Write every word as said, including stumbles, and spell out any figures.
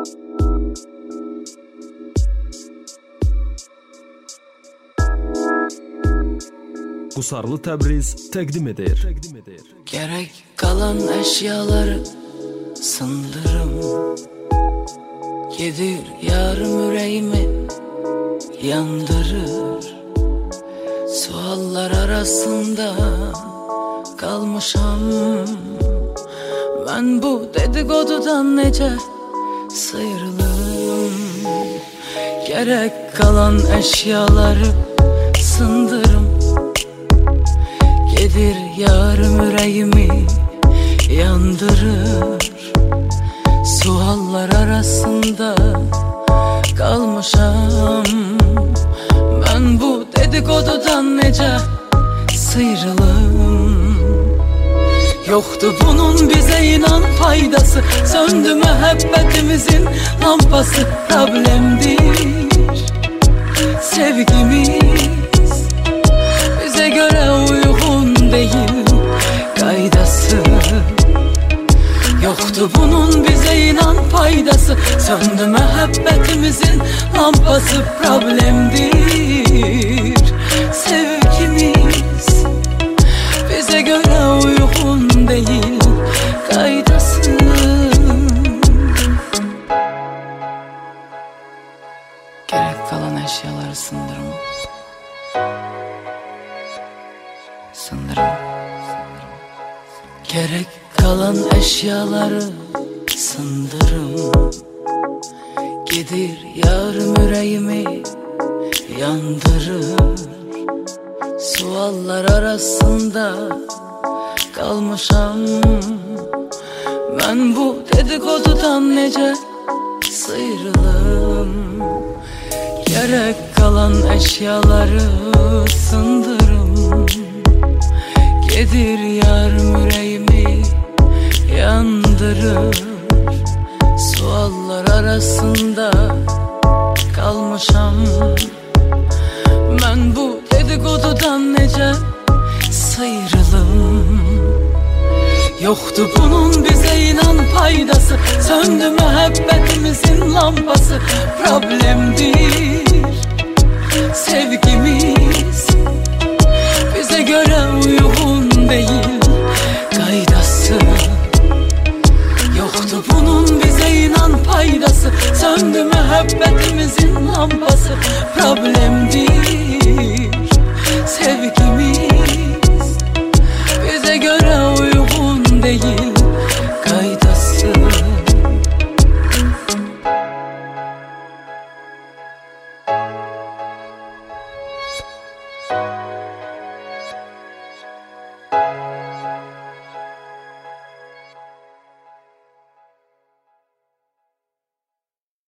Qusarlı Təbriz təqdim edir. Gerek kalan eşyaları sındırım, gedir yarım yüreğimi yandırır. Suallar arasında kalmışam, ben bu dedikodudan nece sıyrılırım. Gerek kalan eşyaları sındırım, gedir yarım yüreğimi yandırır. Suallar arasında kalmışam, ben bu dedikodudan nece sıyrılım. Yoktu bunun bize inan faydası, söndü mühabbetimizin lampası. Problemdir sevgimiz, bize göre uygun değil kaydası. Yoktu bunun bize inan faydası, söndü mühabbetimizin lampası. Problemdir sevgimiz, bize göre uygun değil kaydası. Gerek kalan eşyaları sındırım, sındırım. Gerek kalan eşyaları sındırım, gedir yarım yüreğimi yandırır. Suallar arasında kalmışam, ben bu dedikodudan nece sıyrılım. Gerek kalan eşyaları sındırım, gedir yarım yüreğimi yandırır. Suallar arasında kalmışam, ben bu dedikodudan nece sıyrılım. Yoktu bunun bize inan faydası, söndü mühabbetimizin lampası. Problemdir sevgimiz, bize göre uygun değil kaydası. Yoktu bunun bize inan faydası, söndü mühabbetimizin lampası. Problemdir